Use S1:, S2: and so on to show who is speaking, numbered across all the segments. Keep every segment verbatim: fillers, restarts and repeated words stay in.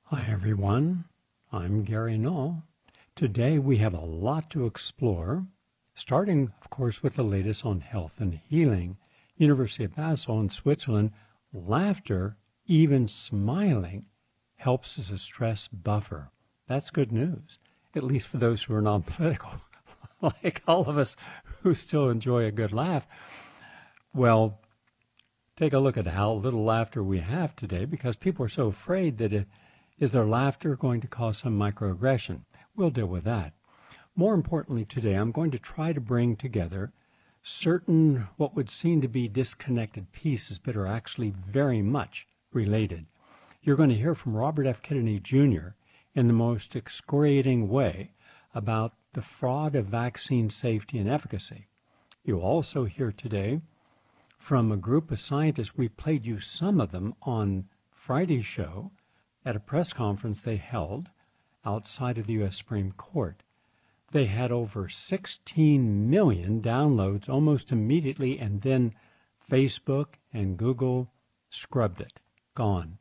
S1: Hi everyone, I'm Gary Null. Today we have a lot to explore, starting of course with the latest on health and healing. University of Basel in Switzerland, laughter, even smiling, helps as a stress buffer. That's good news, at least for those who are non-political, like all of us who still enjoy a good laugh. Well, take a look at how little laughter we have today because people are so afraid that it Is their laughter going to cause some microaggression? We'll deal with that. More importantly today, I'm going to try to bring together certain what would seem to be disconnected pieces but are actually very much related. You're going to hear from Robert F. Kennedy Junior in the most excoriating way about the fraud of vaccine safety and efficacy. You'll also hear today from a group of scientists. We played you some of them on Friday's show at a press conference they held outside of the U S Supreme Court. They had over sixteen million downloads almost immediately, and then Facebook and Google scrubbed it. Gone.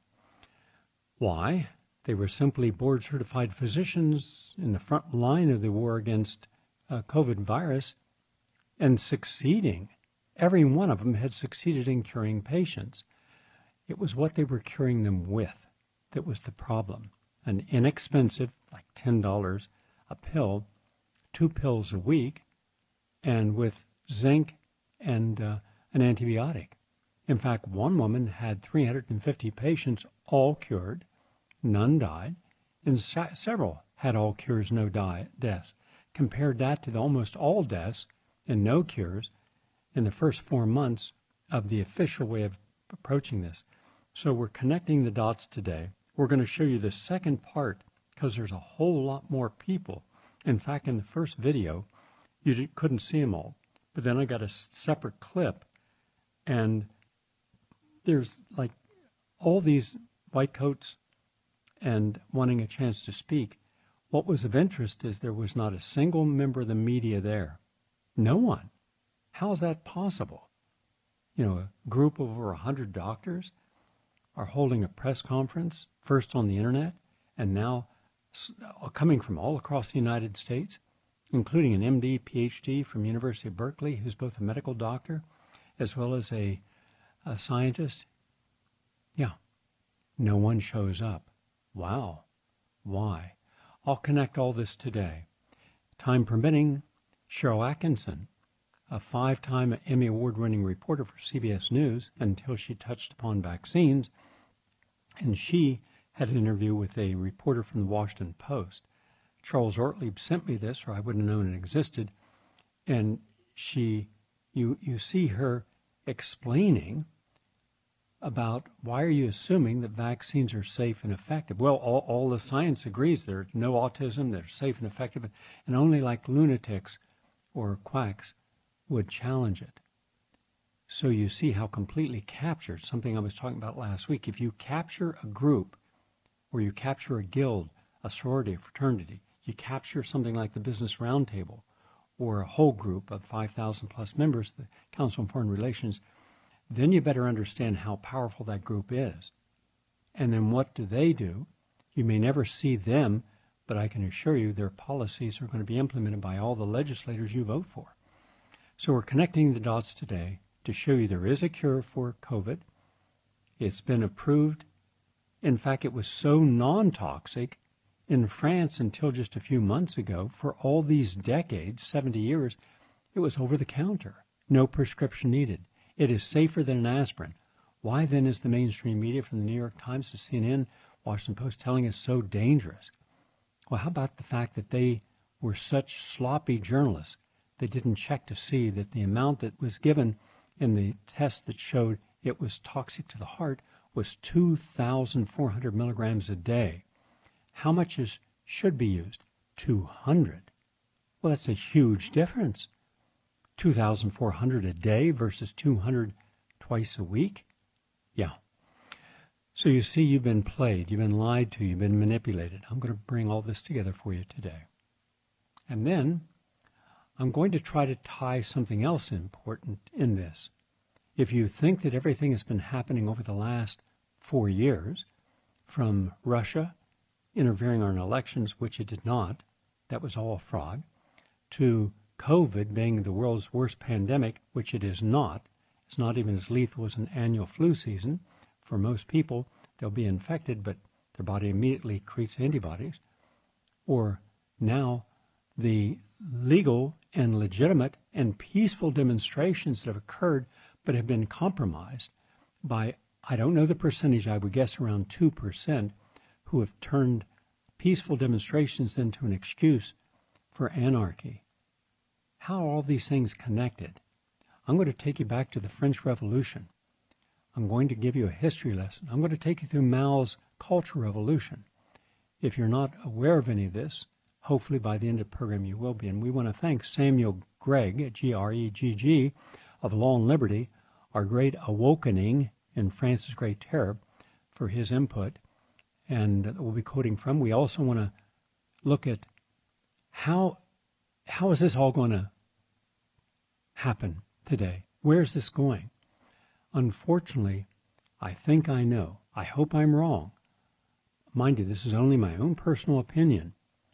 S1: Why? They were simply board-certified physicians in the front line of the war against uh, COVID virus and succeeding. Every one of them had succeeded in curing patients. It was what they were curing them with that was the problem. An inexpensive, like ten dollars a pill, two pills a week, and with zinc and uh, an antibiotic. In fact, one woman had three hundred fifty patients, all cured, none died, and sa- several had all cures, no die- deaths. Compared that to the almost all deaths and no cures in the first four months of the official way of approaching this. So we're connecting the dots today. We're going to show you the second part because there's a whole lot more people. In fact, in the first video, you d- couldn't see them all. But then I got a s- separate clip, and there's like all these white coats and wanting a chance to speak. What was of interest is there was not a single member of the media there. No one. How is that possible? You know, a group of over one hundred doctors are holding a press conference, first on the internet, and now coming from all across the United States, including an M D, P H D from University of Berkeley, who's both a medical doctor as well as a, a scientist. Yeah, no one shows up. Wow. Why? I'll connect all this today. Time permitting, Cheryl Atkinson, a five-time Emmy Award-winning reporter for C B S News until she touched upon vaccines, and she had an interview with a reporter from the Washington Post. Charles Ortlieb sent me this, or I wouldn't have known it existed, and she, you, you see her explaining about why are you assuming that vaccines are safe and effective? Well, all, all the science agrees there's no autism, they're safe and effective, and only like lunatics or quacks would challenge it. So you see how completely captured, something I was talking about last week, if you capture a group or you capture a guild, a sorority, a fraternity, you capture something like the Business Roundtable or a whole group of five thousand plus members, the Council on Foreign Relations, then you better understand how powerful that group is. And then what do they do? You may never see them, but I can assure you their policies are going to be implemented by all the legislators you vote for. So we're connecting the dots today to show you there is a cure for COVID. It's been approved. In fact, it was so non-toxic in France until just a few months ago. For all these decades, seventy years, it was over the counter. No prescription needed. It is safer than an aspirin. Why then is the mainstream media from the New York Times to C N N, Washington Post telling us so dangerous? Well, how about the fact that they were such sloppy journalists? They didn't check to see that the amount that was given in the test that showed it was toxic to the heart was two thousand four hundred milligrams a day. How much is should be used? two hundred. Well, that's a huge difference. two thousand four hundred a day versus two hundred twice a week? Yeah. So you see, you've been played, you've been lied to, you've been manipulated. I'm going to bring all this together for you today. And then I'm going to try to tie something else important in this. If you think that everything has been happening over the last four years, from Russia interfering in elections, which it did not, that was all fraud, to COVID being the world's worst pandemic, which it is not. It's not even as lethal as an annual flu season. For most people, they'll be infected, but their body immediately creates antibodies. Or now, the legal and legitimate and peaceful demonstrations that have occurred but have been compromised by, I don't know the percentage, I would guess around two percent, who have turned peaceful demonstrations into an excuse for anarchy. How are all these things connected? I'm going to take you back to the French Revolution. I'm going to give you a history lesson. I'm going to take you through Mao's Cultural Revolution. If you're not aware of any of this, hopefully by the end of the program you will be. And we want to thank Samuel Gregg, G R E G G, of Law and Liberty, our great awakening in France's Great Terror, for his input. And we'll be quoting from. We also want to look at how, how is this all going to happen today? Where is this going? Unfortunately, I think I know. I hope I'm wrong. Mind you, this is only my own personal opinion.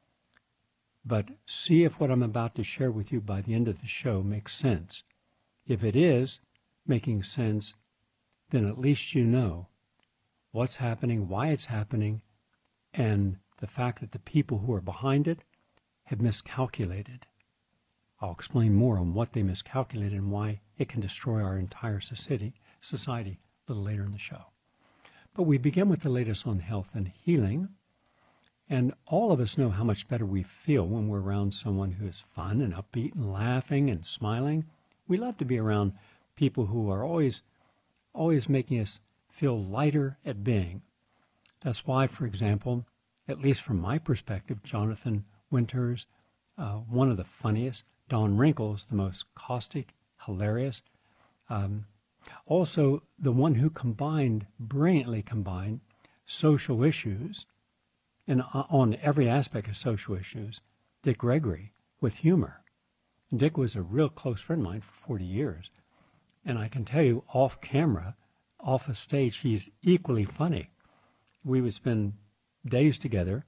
S1: But see if what I'm about to share with you by the end of the show makes sense. If it is making sense, then at least you know what's happening, why it's happening, and the fact that the people who are behind it have miscalculated. I'll explain more on what they miscalculated and why it can destroy our entire society, society a little later in the show. But we begin with the latest on health and healing. And all of us know how much better we feel when we're around someone who is fun and upbeat and laughing and smiling. We love to be around people who are always, always making us feel lighter at being. That's why, for example, at least from my perspective, Jonathan Winters, uh, one of the funniest, Don Wrinkles, the most caustic, hilarious, um, also the one who combined, brilliantly combined, social issues, and on every aspect of social issues, Dick Gregory, with humor. And Dick was a real close friend of mine for forty years. And I can tell you, off camera, off a stage, he's equally funny. We would spend days together,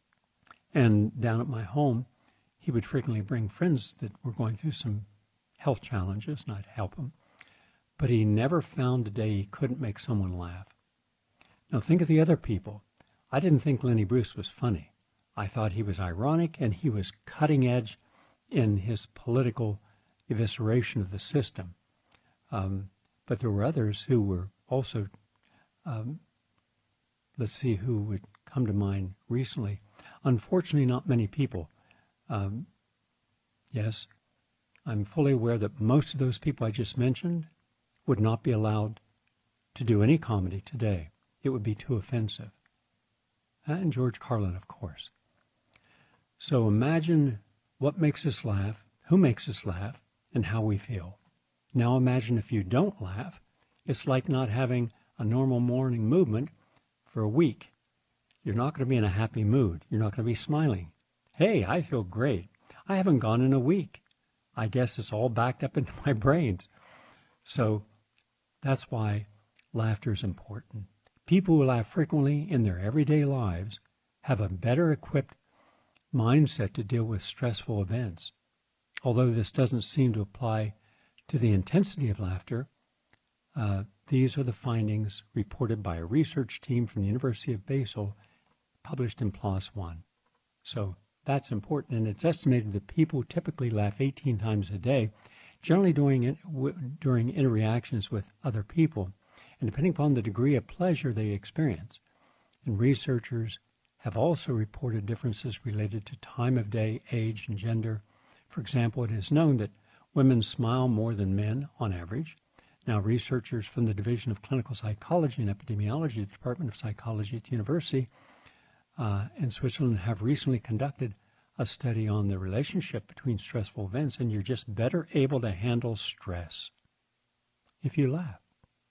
S1: and down at my home, he would frequently bring friends that were going through some health challenges, and I'd help them. But he never found a day he couldn't make someone laugh. Now think of the other people. I didn't think Lenny Bruce was funny. I thought he was ironic and he was cutting edge in his political evisceration of the system. Um, but there were others who were also, um, let's see who would come to mind recently. Unfortunately, not many people. Um, yes, I'm fully aware that most of those people I just mentioned would not be allowed to do any comedy today. It would be too offensive. And George Carlin, of course. So imagine what makes us laugh, who makes us laugh, and how we feel. Now imagine if you don't laugh, it's like not having a normal morning movement for a week. You're not going to be in a happy mood. You're not going to be smiling. Hey, I feel great. I haven't gone in a week. I guess it's all backed up into my brains. So that's why laughter is important. People who laugh frequently in their everyday lives have a better equipped mindset to deal with stressful events. Although this doesn't seem to apply to the intensity of laughter, uh, these are the findings reported by a research team from the University of Basel, published in PLOS One. So that's important, and it's estimated that people typically laugh eighteen times a day, generally during, during interactions with other people, and depending upon the degree of pleasure they experience. And researchers have also reported differences related to time of day, age, and gender. For example, it is known that women smile more than men on average. Now, researchers from the Division of Clinical Psychology and Epidemiology, the Department of Psychology at the University uh, in Switzerland, have recently conducted a study on the relationship between stressful events, and you're just better able to handle stress if you laugh.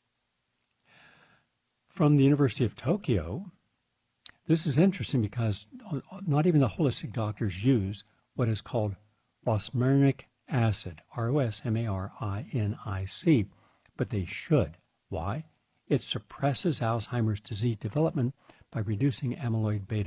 S1: From the University of Tokyo, this is interesting because not even the holistic doctors use what is called rosmarinic acid, R O S M A R I N I C, but they should. Why? It suppresses Alzheimer's disease development by reducing amyloid beta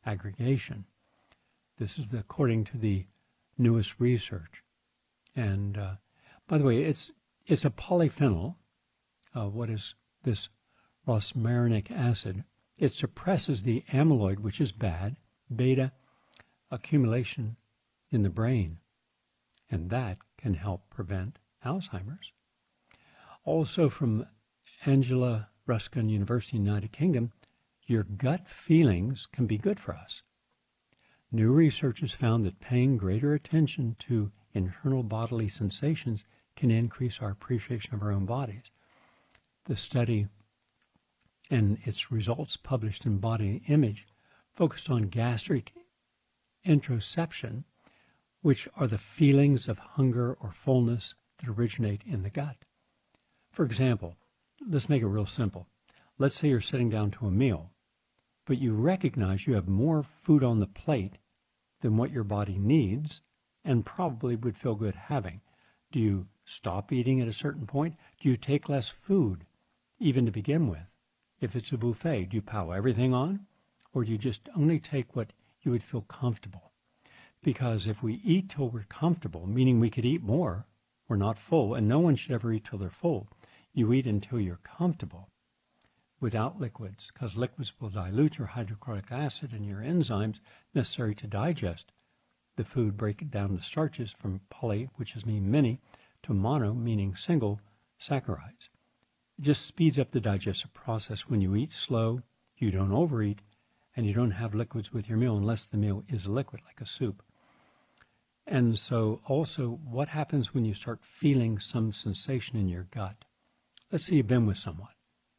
S1: aggregation. This is the, according to the newest research. And uh, by the way, it's it's a polyphenol. Uh, what is this rosmarinic acid? It suppresses the amyloid, which is bad, beta accumulation in the brain, and that can help prevent Alzheimer's. Also from Angela Ruskin University, United Kingdom, your gut feelings can be good for us. New research has found that paying greater attention to internal bodily sensations can increase our appreciation of our own bodies. The study and its results published in Body Image focused on gastric interoception, which are the feelings of hunger or fullness that originate in the gut. For example, let's make it real simple. Let's say you're sitting down to a meal, but you recognize you have more food on the plate than what your body needs and probably would feel good having. Do you stop eating at a certain point? Do you take less food, even to begin with? If it's a buffet, do you pile everything on? Or do you just only take what you would feel comfortable? Because if we eat till we're comfortable, meaning we could eat more, we're not full, and no one should ever eat till they're full. You eat until you're comfortable without liquids, because liquids will dilute your hydrochloric acid and your enzymes necessary to digest the food, break it down to starches from poly, which is mean many, to mono, meaning single saccharides. It just speeds up the digestive process. When you eat slow, you don't overeat, and you don't have liquids with your meal unless the meal is a liquid, like a soup. And so also, what happens when you start feeling some sensation in your gut? Let's say you've been with someone,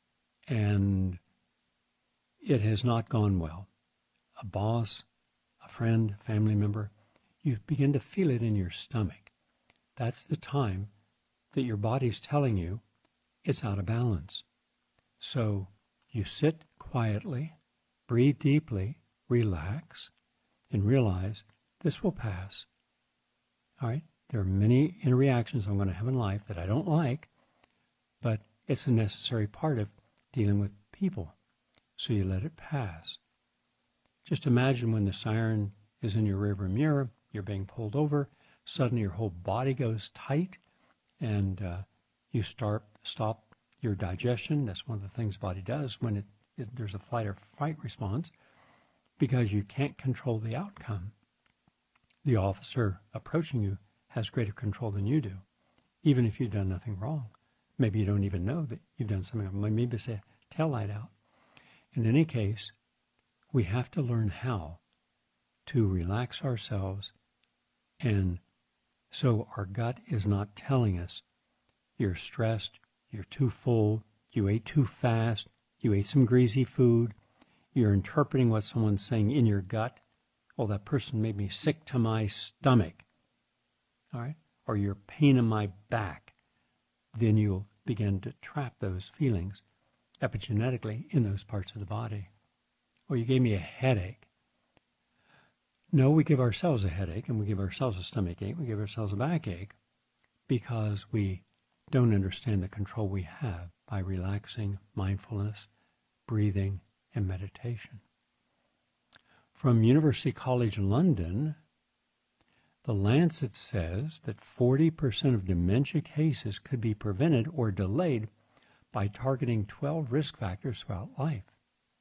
S1: and it has not gone well. A boss, a friend, family member, you begin to feel it in your stomach. That's the time that your body's telling you it's out of balance. So you sit quietly, breathe deeply, relax, and realize this will pass. All right? There are many interactions I'm going to have in life that I don't like, but it's a necessary part of dealing with people. So you let it pass. Just imagine when the siren is in your rearview mirror, you're being pulled over, suddenly your whole body goes tight, and uh, you start stop your digestion. That's one of the things the body does when it, it, there's a flight or fight response, because you can't control the outcome. The officer approaching you has greater control than you do, even if you've done nothing wrong. Maybe you don't even know that you've done something wrong. Maybe it's a tail light out. In any case, we have to learn how to relax ourselves, and so our gut is not telling us you're stressed, you're too full, you ate too fast, you ate some greasy food, you're interpreting what someone's saying in your gut. Oh, that person made me sick to my stomach, all right? Or you're pain in my back. Then you'll begin to trap those feelings epigenetically in those parts of the body. Or you gave me a headache. No, we give ourselves a headache, and we give ourselves a stomach ache, we give ourselves a backache, because we don't understand the control we have by relaxing, mindfulness, breathing, and meditation. From University College London, The Lancet says that forty percent of dementia cases could be prevented or delayed by targeting twelve risk factors throughout life.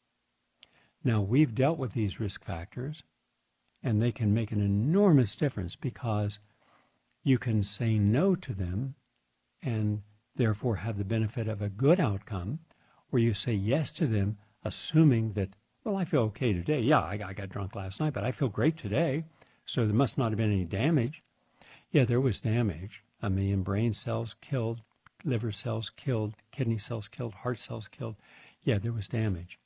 S1: Now, we've dealt with these risk factors, and they can make an enormous difference, because you can say no to them and therefore have the benefit of a good outcome, or you say yes to them, assuming that, well, I feel okay today. Yeah, I, I got drunk last night, but I feel great today, so there must not have been any damage. Yeah, there was damage. A million brain cells killed, liver cells killed, kidney cells killed, heart cells killed. Yeah, there was damage.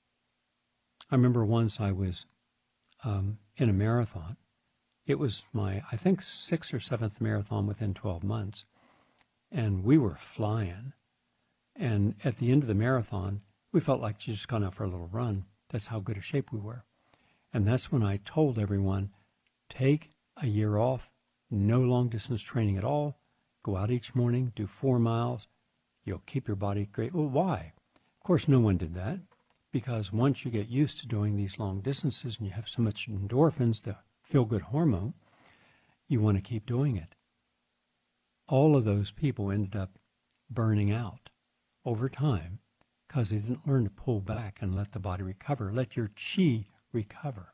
S1: I remember once I was um, in a marathon. It was my, I think, sixth or seventh marathon within twelve months. And we were flying. And at the end of the marathon, we felt like you just gone out for a little run. That's how good a shape we were. And that's when I told everyone, take a year off, no long distance training at all. Go out each morning, do four miles. You'll keep your body great. Well, why? Of course, no one did that, because once you get used to doing these long distances and you have so much endorphins, the feel-good hormone, you want to keep doing it. All of those people ended up burning out over time because they didn't learn to pull back and let the body recover, let your chi recover.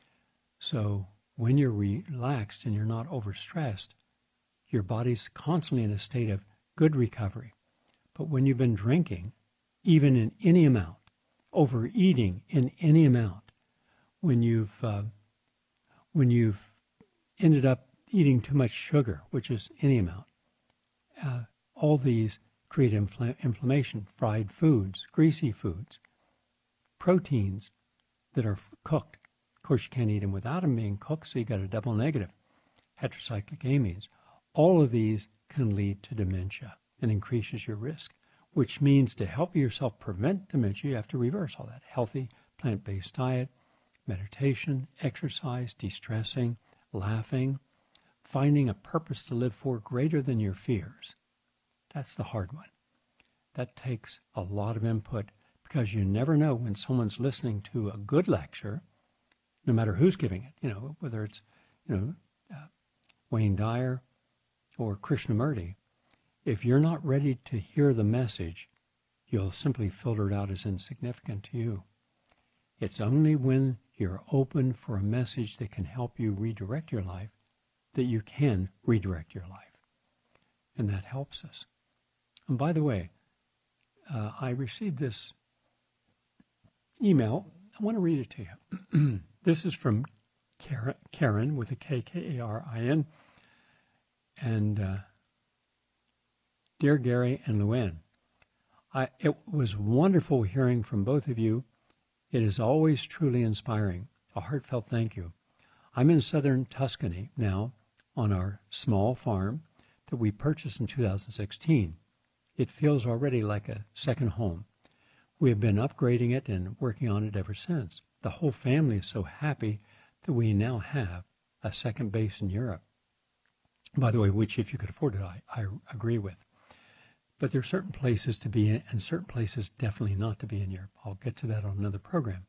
S1: So when you're relaxed and you're not overstressed, your body's constantly in a state of good recovery. But when you've been drinking, even in any amount, overeating in any amount, when you've uh, when you've ended up eating too much sugar, which is any amount, uh, all these create infl- inflammation. Fried foods, greasy foods, proteins that are f- cooked. Of course, you can't eat them without them being cooked, so you got a double negative. Heterocyclic amines. All of these can lead to dementia and increases your risk, which means to help yourself prevent dementia, you have to reverse all that. Healthy, plant-based diet, meditation, exercise, de-stressing, laughing, finding a purpose to live for greater than your fears. That's the hard one. That takes a lot of input because you never know when someone's listening to a good lecture, no matter who's giving it, you know, whether it's, you know, uh, Wayne Dyer or Krishnamurti. If you're not ready to hear the message, you'll simply filter it out as insignificant to you. It's only when you're open for a message that can help you redirect your life that you can redirect your life. And that helps us. And by the way, uh, I received this email. I want to read it to you. This is from Karen, Karen with a K, K A R I N. And uh, Dear Gary and Luann, I, it was wonderful hearing from both of you. It is always truly inspiring. A heartfelt thank you. I'm in southern Tuscany now on our small farm that we purchased in two thousand sixteen. It feels already like a second home. We have been upgrading it and working on it ever since. The whole family is so happy that we now have a second base in Europe. By the way, which if you could afford it, I, I agree with. But there are certain places to be in and certain places definitely not to be in Europe. I'll get to that on another program.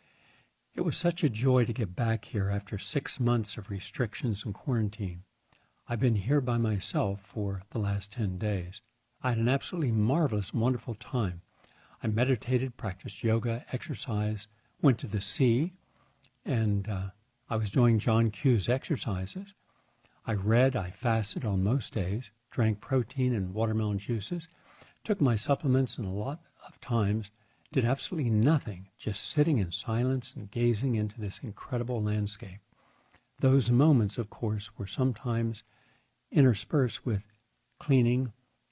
S1: It was such a joy to get back here after six months of restrictions and quarantine. I've been here by myself for the last ten days. I had an absolutely marvelous, wonderful time. I meditated, practiced yoga, exercised, went to the sea, and uh, I was doing John Q's exercises. I read, I fasted on most days, drank protein and watermelon juices, took my supplements, and a lot of times did absolutely nothing, just sitting in silence and gazing into this incredible landscape. Those moments, of course, were sometimes interspersed with cleaning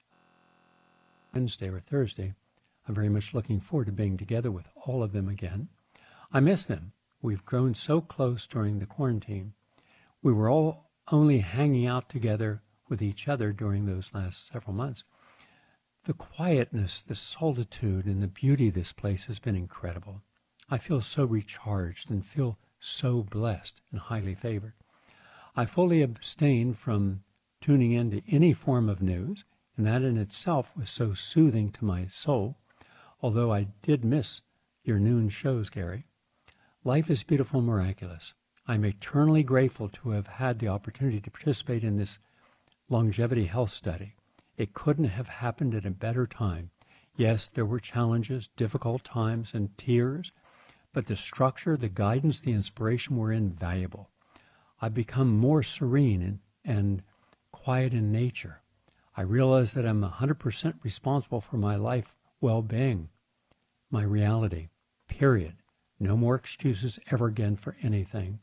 S1: Wednesday or Thursday. I'm very much looking forward to being together with all of them again. I miss them. We've grown so close during the quarantine. We were all only hanging out together with each other during those last several months. The quietness, the solitude, and the beauty of this place has been incredible. I feel so recharged and feel so blessed and highly favored. I fully abstained from tuning into any form of news, and that in itself was so soothing to my soul, although I did miss your noon shows, Gary. Life is beautiful and miraculous. I'm eternally grateful to have had the opportunity to participate in this longevity health study. It couldn't have happened at a better time. Yes, there were challenges, difficult times, and tears, but the structure, the guidance, the inspiration were invaluable. I've become more serene and, and quiet in nature. I realize that I'm one hundred percent responsible for my life well-being, my reality, period. No more excuses ever again for anything.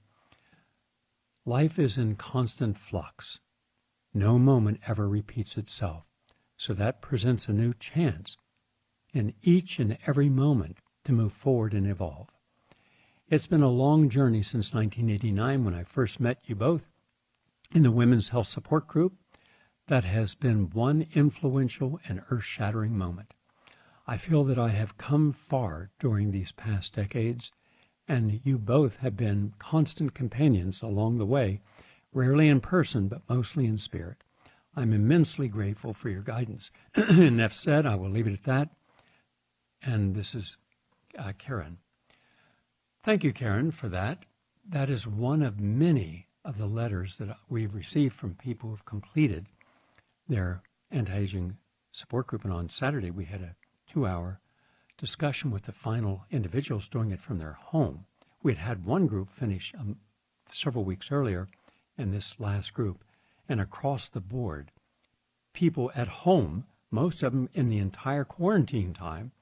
S1: Life is in constant flux. No moment ever repeats itself. So that presents a new chance in each and every moment to move forward and evolve. It's been a long journey since nineteen eighty-nine when I first met you both in the Women's Health Support Group. That has been one influential and earth-shattering moment. I feel that I have come far during these past decades, and you both have been constant companions along the way, rarely in person, but mostly in spirit. I'm immensely grateful for your guidance. Enough said, I will leave it at that. And this is uh, Karen. Thank you, Karen, for that. That is one of many of the letters that we've received from people who've completed their anti-aging support group. And on Saturday, we had a two-hour discussion with the final individuals doing it from their home. We had had one group finish um, several weeks earlier, and this last group. And across the board, people at home, most of them in the entire quarantine time,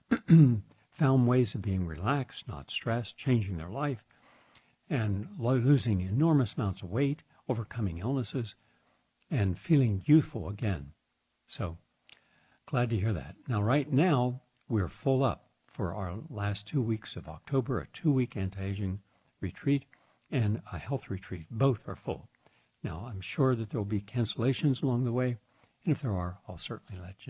S1: found ways of being relaxed, not stressed, changing their life, and losing enormous amounts of weight, overcoming illnesses, and feeling youthful again. So, glad to hear that. Now, right now, we're full up for our last two weeks of October, a two-week anti-aging retreat and a health retreat. Both are full. Now, I'm sure that there will be cancellations along the way, and if there are, I'll certainly let you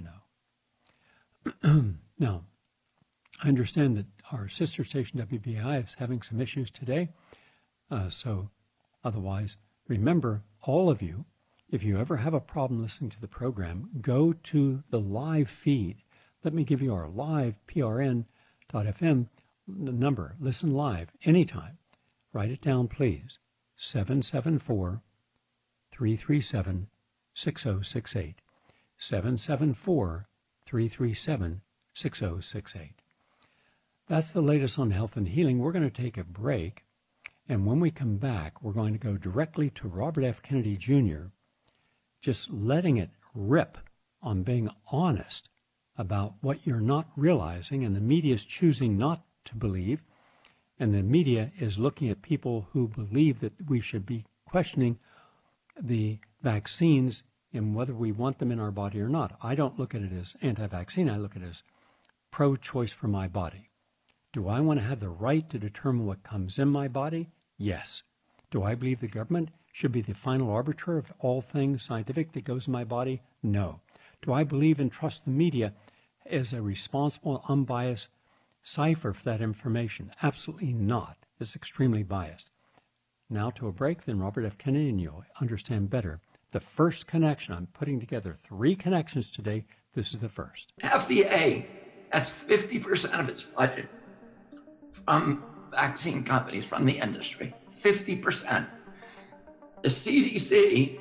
S1: know. Now, I understand that our sister station, W B I, is having some issues today, uh, so otherwise, remember, all of you, if you ever have a problem listening to the program, go to the live feed. Let me give you our live P R N dot F M number. Listen live anytime. Write it down, please. seven seven four, three three seven, six zero six eight. seven seven four, three three seven, six zero six eight. That's the latest on health and healing. We're going to take a break, and when we come back, we're going to go directly to Robert F. Kennedy Junior, just letting it rip on being honest about what you're not realizing, and the media is choosing not to believe, and the media is looking at people who believe that we should be questioning the vaccines and whether we want them in our body or not. I don't look at it as anti-vaccine. I look at it as pro-choice for my body. Do I want to have the right to determine what comes in my body? Yes. Do I believe the government should be the final arbiter of all things scientific that goes in my body? No. Do I believe and trust the media as a responsible, unbiased cipher for that information? Absolutely not. It's extremely biased. Now to a break, then Robert F. Kennedy, and you'll understand better the first connection. I'm putting together three connections today. This is the first.
S2: F D A, that's fifty percent of its budget from vaccine companies, from the industry. fifty percent. The C D C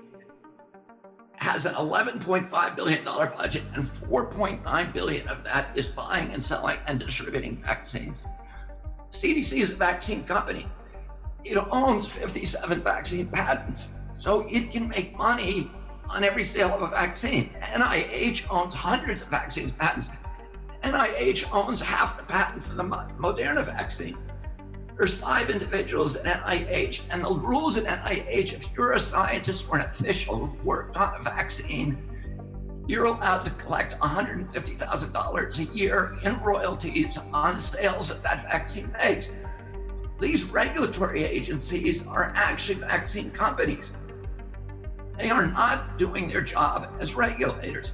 S2: has an eleven point five billion dollars budget, and four point nine billion dollars of that is buying and selling and distributing vaccines. C D C is a vaccine company. It owns fifty-seven vaccine patents, so it can make money on every sale of a vaccine. N I H owns hundreds of vaccine patents. N I H owns half the patent for the Moderna vaccine. There's five individuals at N I H, and the rules at N I H, if you're a scientist or an official who worked on a vaccine, you're allowed to collect one hundred fifty thousand dollars a year in royalties on sales that that vaccine makes. These regulatory agencies are actually vaccine companies. They are not doing their job as regulators.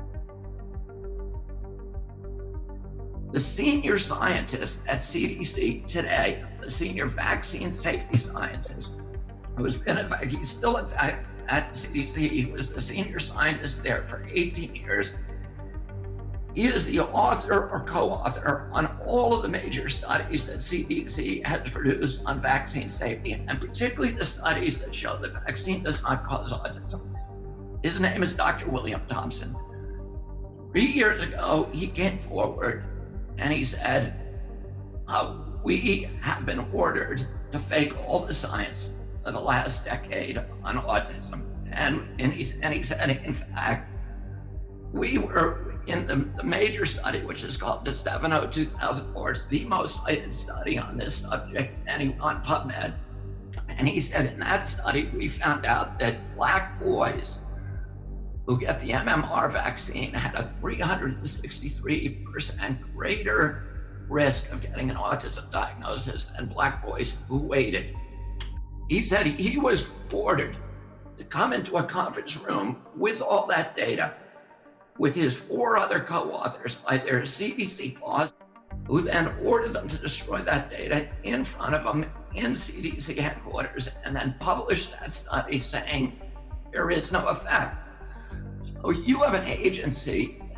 S2: The senior scientist at C D C today, the senior vaccine safety scientist, who's been, in fact, he's still in fact at C D C, he was the senior scientist there for eighteen years. He is the author or co-author on all of the major studies that C D C has produced on vaccine safety, and particularly the studies that show the vaccine does not cause autism. His name is Doctor William Thompson. Three years ago, he came forward and he said, uh, we have been ordered to fake all the science of the last decade on autism. And, and, he, and he said, in fact, we were in the, the major study, which is called DiStefano two thousand four, it's the most cited study on this subject, and he, on PubMed. And he said, in that study, we found out that Black boys who get the M M R vaccine had a three hundred sixty-three percent greater risk of getting an autism diagnosis than Black boys who waited. He said he was ordered to come into a conference room with all that data, with his four other co-authors by their C D C boss, who then ordered them to destroy that data in front of them in C D C headquarters, and then published that study saying there is no effect. So you have an agency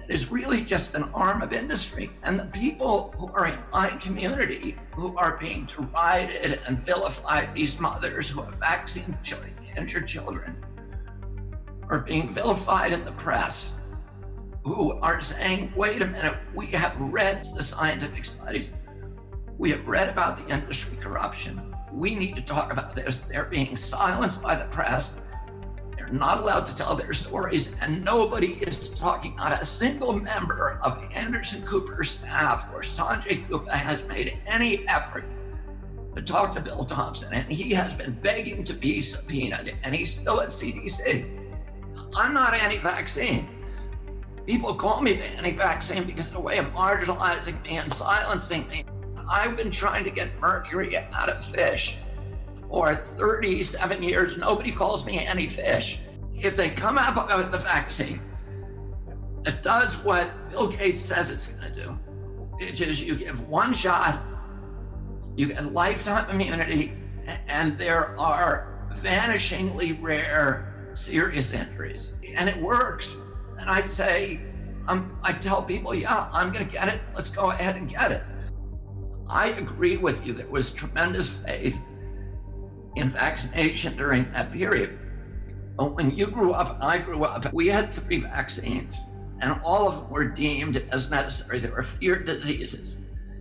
S2: that is really just an arm of industry. And the people who are in my community who are being derided and vilified, these mothers who have vaccine injured children, are being vilified in the press, who are saying, wait a minute, we have read the scientific studies. We have read about the industry corruption. We need to talk about this. They're being silenced by the press. They're not allowed to tell their stories, and nobody is talking. Not a single member of Anderson Cooper's staff or Sanjay Gupta has made any effort to talk to Bill Thompson, and he has been begging to be subpoenaed, and he's still at C D C. I'm not anti-vaccine. People call me anti-vaccine because of the way of marginalizing me and silencing me. I've been trying to get mercury out of fish for thirty-seven years. Nobody calls me anti-fish. If they come up with the vaccine, it does what Bill Gates says it's going to do, which is you give one shot, you get lifetime immunity, and there are vanishingly rare serious injuries, and it works. And I'd say, um, I tell people, yeah, I'm going to get it. Let's go ahead and get it. I agree with you. There was tremendous faith in vaccination during that period. But when you grew up, I grew up, we had three vaccines, and all of them were deemed as necessary. They were feared diseases.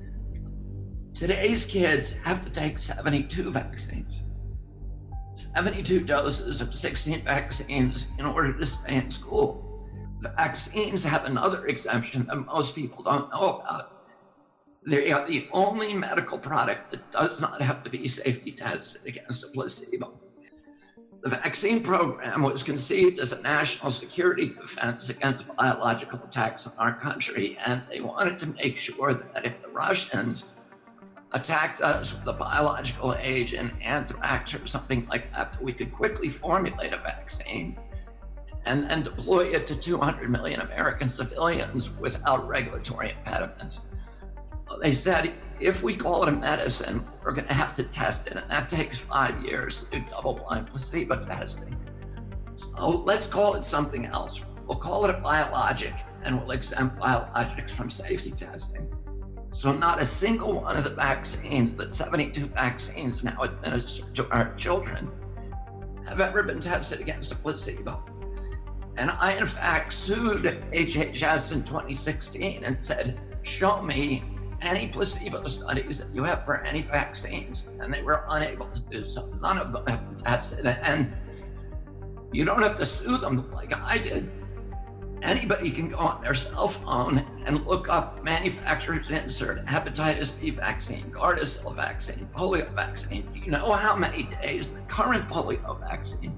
S2: Today's kids have to take seventy-two vaccines, seventy-two doses of sixteen vaccines in order to stay in school. Vaccines have another exemption that most people don't know about. They are the only medical product that does not have to be safety tested against a placebo. The vaccine program was conceived as a national security defense against biological attacks on our country, and they wanted to make sure that if the Russians attacked us with a biological agent, anthrax or something like that, that we could quickly formulate a vaccine and then deploy it to two hundred million American civilians without regulatory impediments. They said, if we call it a medicine, we're going to have to test it, and that takes five years to do double-blind placebo testing. So let's call it something else. We'll call it a biologic, and we'll exempt biologics from safety testing. So not a single one of the vaccines, the seventy-two vaccines now administered to our children, have ever been tested against a placebo. And I, in fact, sued H H S in twenty sixteen and said, show me any placebo studies that you have for any vaccines. And they were unable to do so. None of them have been tested. And you don't have to sue them like I did. Anybody can go on their cell phone and look up manufacturer's insert, hepatitis B vaccine, Gardasil vaccine, polio vaccine. Do you know how many days the current polio vaccine,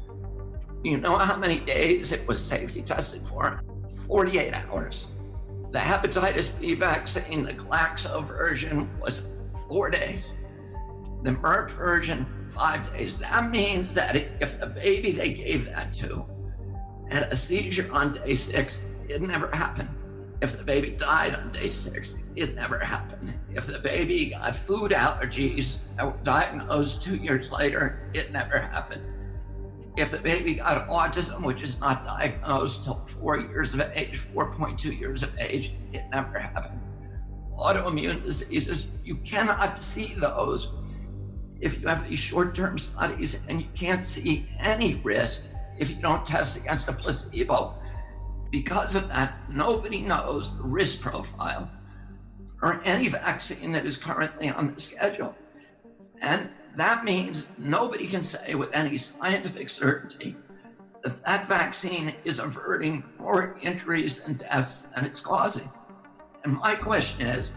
S2: do you know how many days it was safety tested for? forty-eight hours. The hepatitis B vaccine, the Glaxo version, was four days. The Merck version, five days. That means that if the baby they gave that to had a seizure on day six, it never happened. If the baby died on day six, it never happened. If the baby got food allergies that were diagnosed two years later, it never happened. If the baby got autism, which is not diagnosed till four years of age, four point two years of age, it never happened. Autoimmune diseases, you cannot see those if you have these short-term studies, and you can't see any risk if you don't test against a placebo. Because of that, nobody knows the risk profile for any vaccine that is currently on the schedule. And that means nobody can say with any scientific certainty that that vaccine is averting more injuries and deaths than it's causing. And my question is,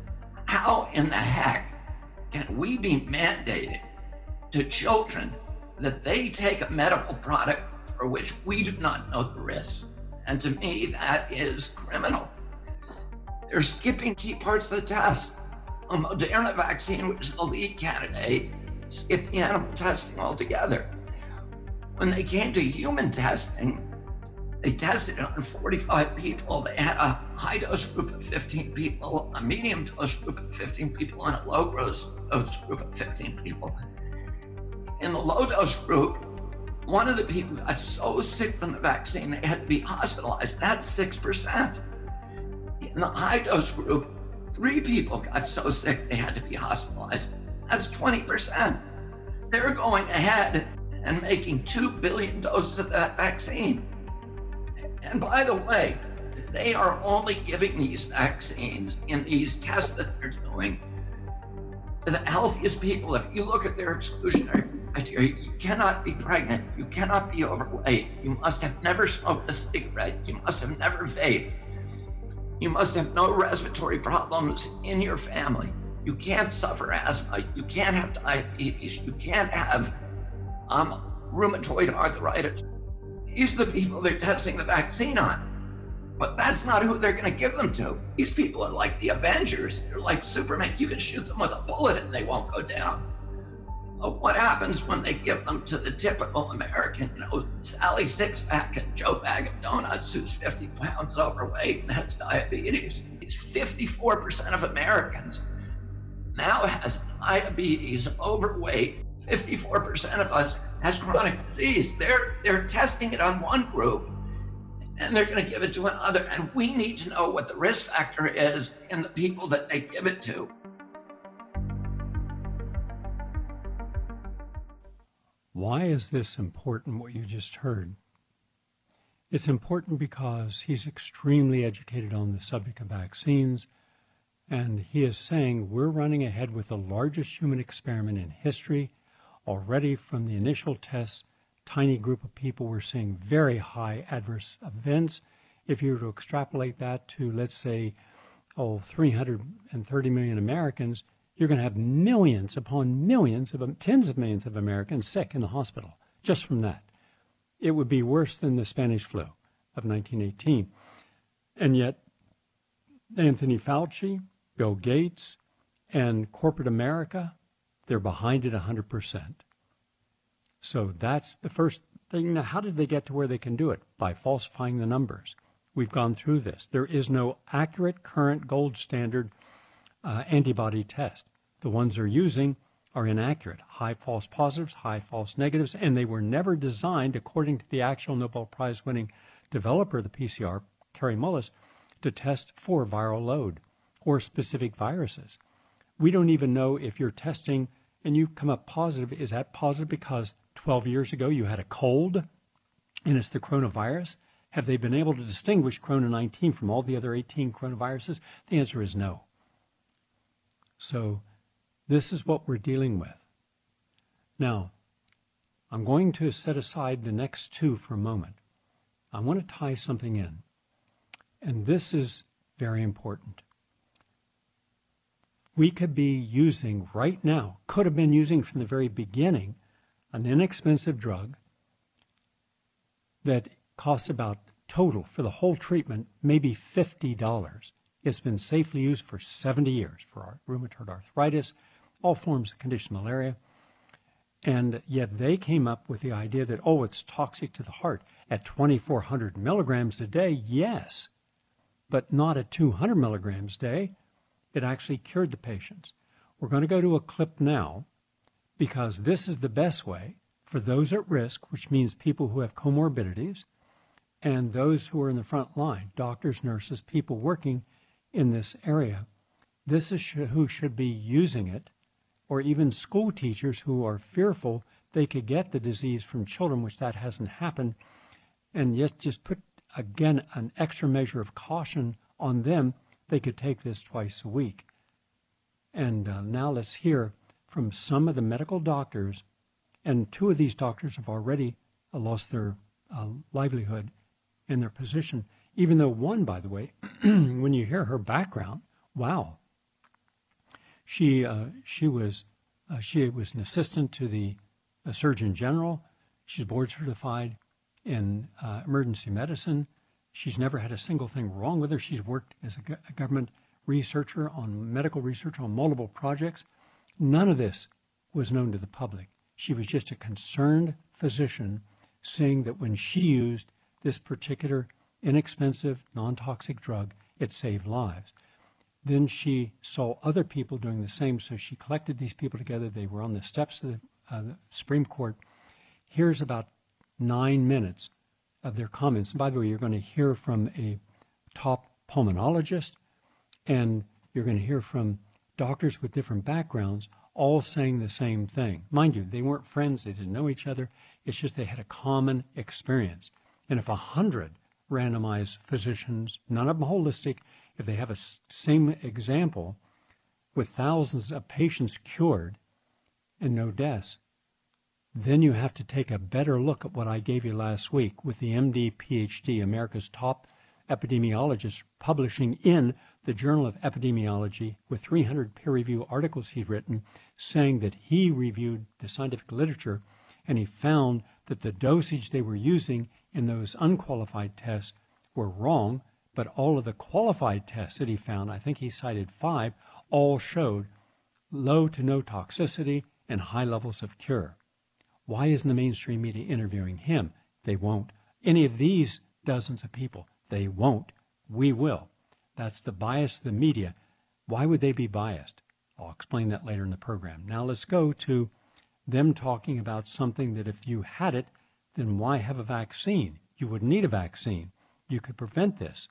S2: how in the heck can we be mandating to children that they take a medical product for which we do not know the risks? And to me, that is criminal. They're skipping key parts of the test. A Moderna vaccine, which is the lead candidate, skipped the animal testing altogether. When they came to human testing, they tested it on forty-five people. They had a high dose group of fifteen people, a medium dose group of fifteen people, and a low dose group of fifteen people. In the low dose group, One of the people got so sick from the vaccine they had to be hospitalized. That's six percent. In the high dose group, three people got so sick they had to be hospitalized. That's twenty percent. They're going ahead and making two billion doses of that vaccine. And by the way, they are only giving these vaccines in these tests that they're doing to the healthiest people. If you look at their exclusionary criteria, you cannot be pregnant, you cannot be overweight, you must have never smoked a cigarette, you must have never vaped, you must have no respiratory problems in your family, you can't suffer asthma, you can't have diabetes, you can't have um, rheumatoid arthritis. These are the people they're testing the vaccine on. But that's not who they're going to give them to. These people are like the Avengers. They're like Superman. You can shoot them with a bullet and they won't go down. But what happens when they give them to the typical American, you know, Sally Six-Pack and Joe Bag of Donuts, who's fifty pounds overweight and has diabetes? He's fifty-four percent of Americans now has diabetes, overweight. fifty-four percent of us has chronic disease. They're, they're testing it on one group, and they're going to give it to another. And we need to know what the risk factor is in the people that they give it to.
S1: Why is this important, what you just heard? It's important because he's extremely educated on the subject of vaccines, and he is saying we're running ahead with the largest human experiment in history. Already from the initial tests, tiny group of people were seeing very high adverse events. If you were to extrapolate that to, let's say, oh, three hundred thirty million Americans, you're going to have millions upon millions of tens of millions of Americans sick in the hospital just from that. It would be worse than the Spanish flu of nineteen eighteen. And yet, Anthony Fauci, Bill Gates, and corporate America, they're behind it one hundred percent. So that's the first thing. Now, how did they get to where they can do it? By falsifying the numbers. We've gone through this. There is no accurate, current, gold standard uh, antibody test. The ones they're using are inaccurate. High false positives, high false negatives, and they were never designed, according to the actual Nobel Prize-winning developer of the P C R, Kary Mullis, to test for viral load or specific viruses. We don't even know if you're testing and you come up positive, is that positive because twelve years ago you had a cold and it's the coronavirus? Have they been able to distinguish corona nineteen from all the other eighteen coronaviruses? The answer is no. So this is what we're dealing with. Now, I'm going to set aside the next two for a moment. I want to tie something in, and this is very important. We could be using right now, could have been using from the very beginning, an inexpensive drug that costs about total for the whole treatment, maybe fifty dollars. It's been safely used for seventy years for our rheumatoid arthritis, all forms of conditioned malaria. And yet they came up with the idea that, oh, it's toxic to the heart at twenty-four hundred milligrams a day. Yes, but not at two hundred milligrams a day. It actually cured the patients. We're going to go to a clip now because this is the best way for those at risk, which means people who have comorbidities, and those who are in the front line, doctors, nurses, people working in this area. This is sh- who should be using it, or even school teachers who are fearful they could get the disease from children, which that hasn't happened. And yes, just put, again, an extra measure of caution on them. They could take this twice a week. And uh, now let's hear from some of the medical doctors, and two of these doctors have already uh, lost their uh, livelihood and their position, even though one, by the way, when you hear her background, wow. She uh, she was uh, she was an assistant to the uh, Surgeon General. She's board certified in uh, emergency medicine. She's never had a single thing wrong with her. She's worked as a, go- a government researcher on medical research on multiple projects. None of this was known to the public. She was just a concerned physician saying that when she used this particular inexpensive, non-toxic drug, it saved lives. Then she saw other people doing the same, so she collected these people together. They were on the steps of the, uh, the Supreme Court. Here's about nine minutes of their comments. And by the way, you're going to hear from a top pulmonologist, and you're going to hear from doctors with different backgrounds, all saying the same thing. Mind you, they weren't friends, they didn't know each other. It's just they had a common experience. And if a hundred randomized physicians, none of them holistic, if they have a same example with thousands of patients cured and no deaths, then you have to take a better look at what I gave you last week with the M D, P H D, America's top epidemiologist, publishing in the Journal of Epidemiology with three hundred peer-reviewed articles he'd written, saying that he reviewed the scientific literature and he found that the dosage they were using in those unqualified tests were wrong, but all of the qualified tests that he found, I think he cited five, all showed low to no toxicity and high levels of cure. Why isn't the mainstream media interviewing him? They won't. Any of these dozens of people, they won't. We will. That's the bias of the media. Why would they be biased? I'll explain that later in the program. Now let's go to them talking about something that if you had it, then why have a vaccine? You wouldn't need a vaccine. You could prevent this.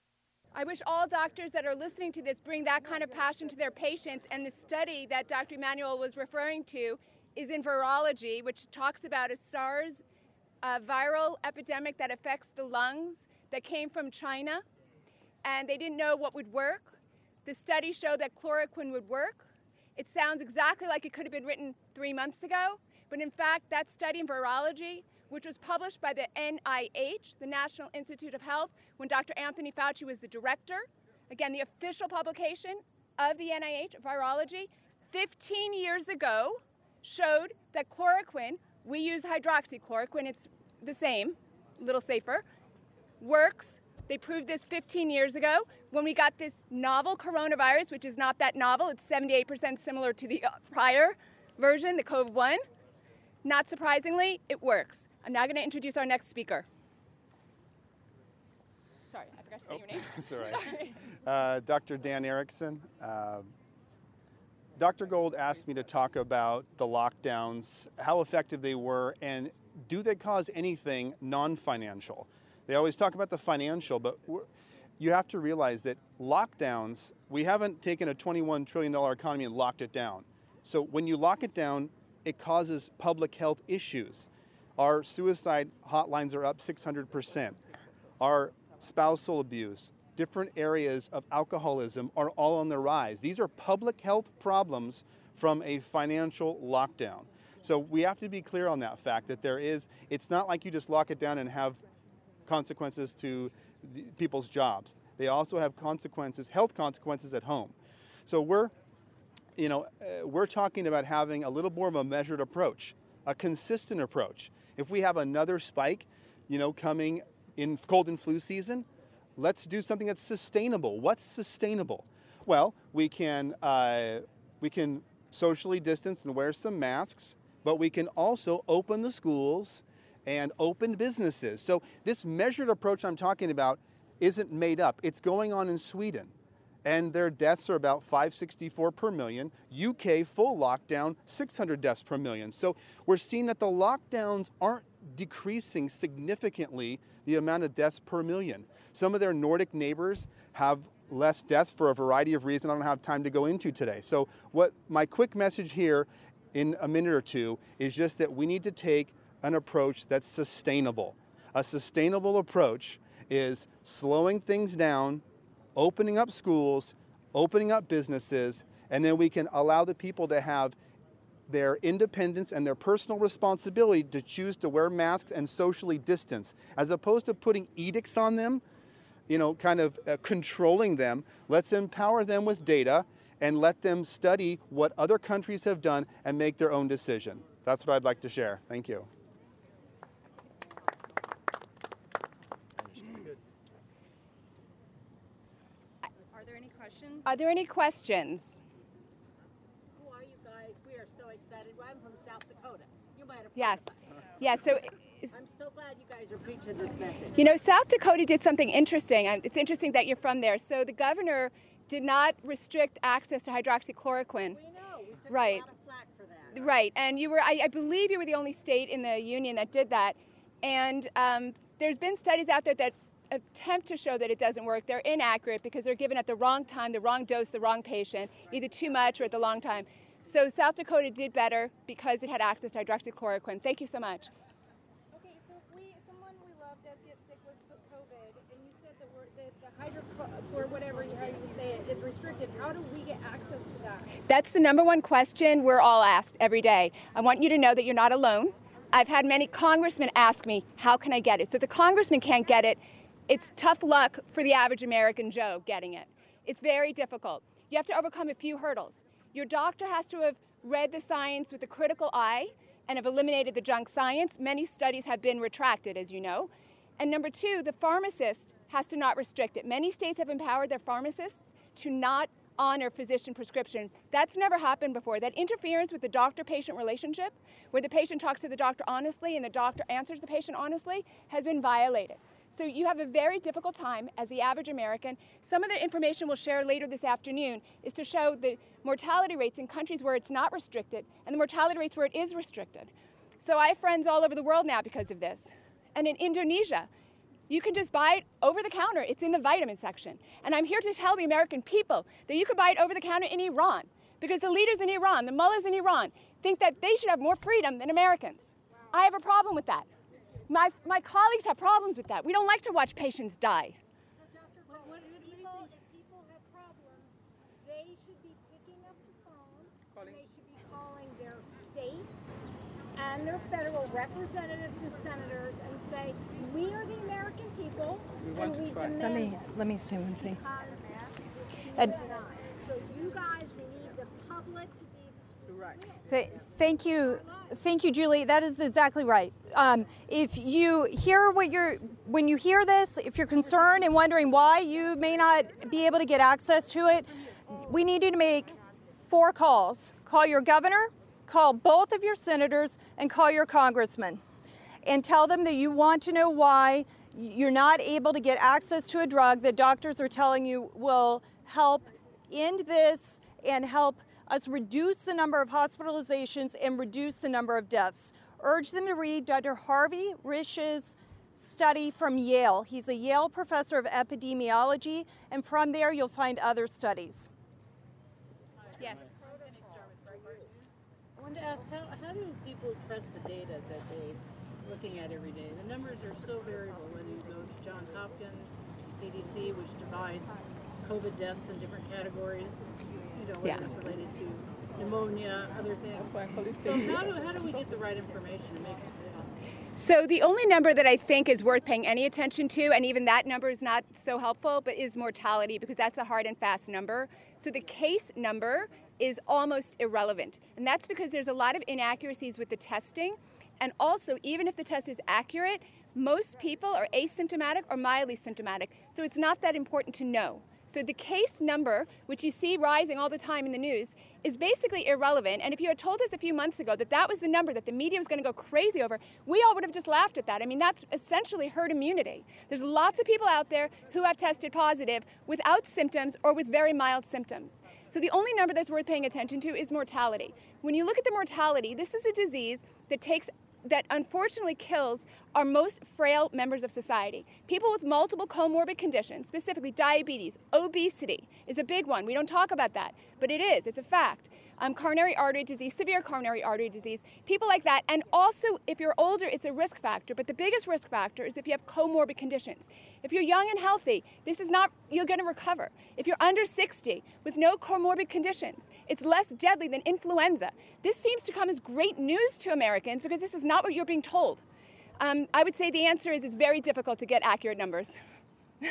S3: I wish all doctors that are listening to this bring that kind of passion to their patients. And the study that Doctor Emanuel was referring to is in virology, which talks about a SARS uh, viral epidemic that affects the lungs that came from China. And they didn't know what would work. The study showed that chloroquine would work. It sounds exactly like it could have been written three months ago. But in fact, that study in virology, which was published by the N I H, the National Institute of Health, when Doctor Anthony Fauci was the director, again, the official publication of the N I H, virology, fifteen years ago, showed that chloroquine, we use hydroxychloroquine, it's the same, a little safer, works. They proved this fifteen years ago when we got this novel coronavirus, which is not that novel. It's seventy-eight percent similar to the prior version, the COVID one. Not surprisingly, it works. I'm now going to introduce our next speaker. Sorry, I forgot to say oh, your name.
S4: That's all right. uh, Doctor Dan Erickson. Uh, Doctor Gold asked me to talk about the lockdowns, how effective they were, and do they cause anything non-financial? They always talk about the financial, but we're, you have to realize that lockdowns, we haven't taken a twenty-one trillion dollar economy and locked it down. So when you lock it down, it causes public health issues. Our suicide hotlines are up six hundred percent. Our spousal abuse, different areas of alcoholism are all on the rise. These are public health problems from a financial lockdown. So we have to be clear on that fact that there is, it's not like you just lock it down and have consequences to the people's jobs. They also have consequences, health consequences at home. So we're, you know, uh, we're talking about having a little more of a measured approach, a consistent approach. If we have another spike, you know, coming in cold and flu season, let's do something that's sustainable. What's sustainable? Well, we can uh, we can socially distance and wear some masks, but we can also open the schools and open businesses. So this measured approach I'm talking about isn't made up. It's going on in Sweden, and their deaths are about five sixty-four per million. U K, full lockdown, six hundred deaths per million. So we're seeing that the lockdowns aren't decreasing significantly the amount of deaths per million. Some of their Nordic neighbors have less deaths for a variety of reasons I don't have time to go into today. So what my quick message here in a minute or two is just that we need to take an approach that's sustainable. A sustainable approach is slowing things down, opening up schools, opening up businesses, and then we can allow the people to have their independence and their personal responsibility to choose to wear masks and socially distance, as opposed to putting edicts on them, you know, kind of uh, controlling them. Let's empower them with data and let them study what other countries have done and make their own decision. That's what I'd like to share. Thank you.
S5: Are there any questions?
S3: Are there any questions?
S5: Who are you guys? We are so excited. Well, I'm from South Dakota. You might have.
S3: Yes. Yes. So.
S5: I'm so glad you guys are preaching this message.
S3: You know, South Dakota did something interesting. It's interesting that you're from there. So the governor did not restrict access to hydroxychloroquine.
S5: We know. We took
S3: right.
S5: a lot of flack for that.
S3: Right. And you were, I, I believe you were the only state in the union that did that. And um, there's been studies out there that attempt to show that it doesn't work. They're inaccurate because they're given at the wrong time, the wrong dose, the wrong patient, either too much or at the wrong time. So South Dakota did better because it had access to hydroxychloroquine. Thank you so much.
S6: Okay, so if we, someone we love does get sick with COVID, and you said the word, that the hydrochlor, whatever you how you say it, is restricted, how do we get access to that?
S3: That's the number one question we're all asked every day. I want you to know that you're not alone. I've had many congressmen ask me, how can I get it? So if the congressman can't get it, it's tough luck for the average American Joe getting it. It's very difficult. You have to overcome a few hurdles. Your doctor has to have read the science with a critical eye and have eliminated the junk science. Many studies have been retracted, as you know. And number two, the pharmacist has to not restrict it. Many states have empowered their pharmacists to not honor physician prescription. That's never happened before. That interference with the doctor-patient relationship, where the patient talks to the doctor honestly and the doctor answers the patient honestly, has been violated. So you have a very difficult time as the average American. Some of the information we'll share later this afternoon is to show the mortality rates in countries where it's not restricted and the mortality rates where it is restricted. So I have friends all over the world now because of this. And in Indonesia, you can just buy it over the counter. It's in the vitamin section. And I'm here to tell the American people that you could buy it over the counter in Iran because the leaders in Iran, the mullahs in Iran, think that they should have more freedom than Americans. I have a problem with that. My, my colleagues have problems with that. We don't like to watch patients die.
S6: So Doctor Gold, what, what do you people, think? If people have problems, they should be picking up the phone, and they should be calling their state and their federal representatives and senators and say, we are the American people, we and we demand
S7: Let me,
S6: this.
S7: let me say one thing.
S6: Yes, please.
S7: And,
S6: so you guys, we need the public to be the right.
S7: th thank you. Thank you, Julie. That is exactly right. Um, if you hear what you're, when you hear this, if you're concerned and wondering why you may not be able to get access to it, we need you to make four calls. Call your governor, call both of your senators, and call your congressman. And tell them that you want to know why you're not able to get access to a drug that doctors are telling you will help end this and help us reduce the number of hospitalizations and reduce the number of deaths. Urge them to read Doctor Harvey Risch's study from Yale. He's a Yale professor of epidemiology, and from there you'll find other studies.
S3: Yes.
S8: I wanted to ask, how, how do people trust the data that they're looking at every day? The numbers are so variable, whether you go to Johns Hopkins, C D C, which divides COVID deaths in different categories, you know, whether
S3: Yeah.
S8: it's related to pneumonia, other things. So how do, how do we get the right information to make decisions?
S3: So the only number that I think is worth paying any attention to, and even that number is not so helpful, but is mortality, because that's a hard and fast number. So the case number is almost irrelevant. And that's because there's a lot of inaccuracies with the testing. And also, even if the test is accurate, most people are asymptomatic or mildly symptomatic. So it's not that important to know. So the case number, which you see rising all the time in the news, is basically irrelevant. And if you had told us a few months ago that that was the number that the media was going to go crazy over, we all would have just laughed at that. I mean, that's essentially herd immunity. There's lots of people out there who have tested positive without symptoms or with very mild symptoms. So the only number that's worth paying attention to is mortality. When you look at the mortality, this is a disease that takes that unfortunately kills our most frail members of society. People with multiple comorbid conditions, specifically diabetes, obesity is a big one. We don't talk about that, but it is, it's a fact. Um, coronary artery disease, severe coronary artery disease, people like that. And also, if you're older, it's a risk factor, but the biggest risk factor is if you have comorbid conditions. If you're young and healthy, this is not, you're gonna recover. If you're under sixty with no comorbid conditions, it's less deadly than influenza. This seems to come as great news to Americans because this is not what you're being told. Um, I would say the answer is it's very difficult to get accurate numbers.
S9: If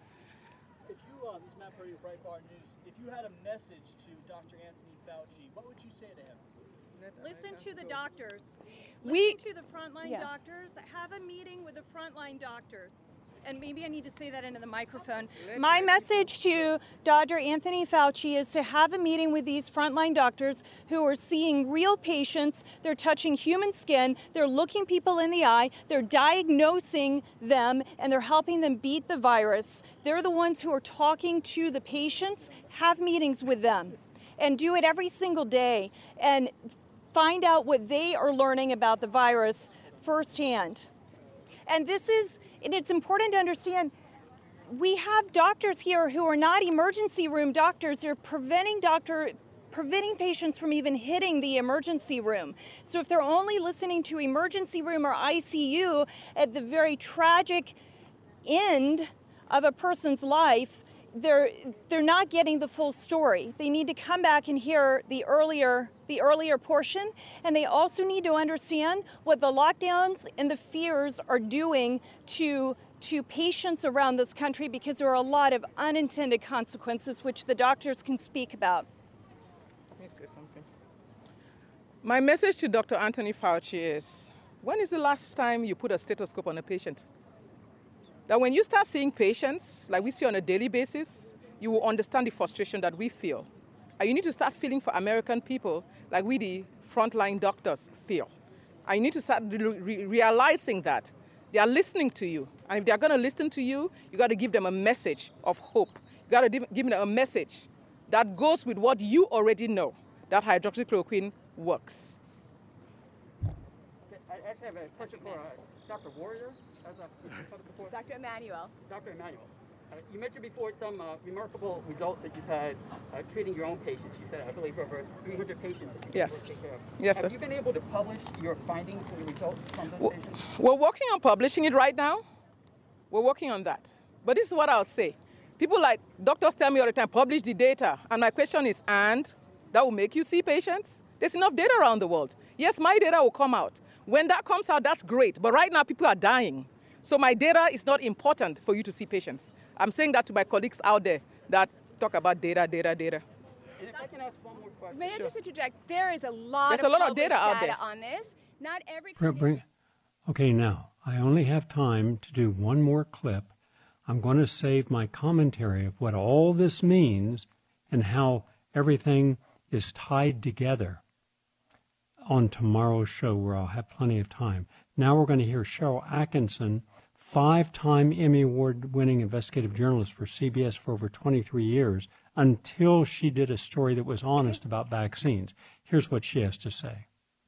S9: you, uh, this is Matt Purdy of Breitbart News, if you had a message to Doctor Anthony Fauci, what would you say to him?
S7: Listen to the doctors. Listen
S3: We-
S7: to the frontline
S3: Yeah.
S7: doctors. Have a meeting with the frontline doctors. And maybe I need to say that into the microphone. My message to Doctor Anthony Fauci is to have a meeting with these frontline doctors who are seeing real patients. They're touching human skin. They're looking people in the eye. They're diagnosing them, and they're helping them beat the virus. They're the ones who are talking to the patients. Have meetings with them, and do it every single day, and find out what they are learning about the virus firsthand. And this is, and it's important to understand, we have doctors here who are not emergency room doctors. They're preventing doctor, preventing patients from even hitting the emergency room. So if they're only listening to emergency room or I C U at the very tragic end of a person's life, they're they're not getting the full story. They need to come back and hear the earlier the earlier portion, and they also need to understand what the lockdowns and the fears are doing to to patients around this country, because there are a lot of unintended consequences which the doctors can speak about.
S10: Let me say something. My message to Doctor Anthony Fauci is, when is the last time you put a stethoscope on a patient? That when you start seeing patients, like we see on a daily basis, you will understand the frustration that we feel. And you need to start feeling for American people like we, the frontline doctors, feel. And you need to start re- realizing that they are listening to you. And if they are going to listen to you, you got to give them a message of hope. You got to give them a message that goes with what you already know, that hydroxychloroquine works.
S11: I actually have a question for uh, Doctor Warrior.
S3: Doctor Emanuel.
S11: Doctor Emanuel, uh, you mentioned before some uh, remarkable results that you've had uh, treating your own patients. You said, I believe, over three hundred patients that you've
S10: yes.
S11: been able to take care of.
S10: Yes,
S11: Have
S10: sir.
S11: you been able to publish your findings and the results from those
S10: We're,
S11: patients?
S10: we're working on publishing it right now. We're working on that. But this is what I'll say. People like, doctors tell me all the time, publish the data. And my question is, and that will make you see patients? There's enough data around the world. Yes, my data will come out. When that comes out, that's great. But right now, people are dying. So my data is not important for you to see patients. I'm saying that to my colleagues out there that talk about data, data, data.
S11: And if I can ask one more question.
S3: May I
S10: Sure.
S3: just interject? There is a lot
S10: There's
S3: of
S10: a lot of
S3: published
S10: data out there.
S3: on this. Not every
S1: Bring, bring, okay, now, I only have time to do one more clip. I'm going to save my commentary of what all this means and how everything is tied together on tomorrow's show, where I'll have plenty of time. Now we're going to hear Cheryl Atkinson, five-time Emmy Award-winning investigative journalist for C B S for over twenty-three years, until she did a story that was honest about vaccines. Here's what she has to say.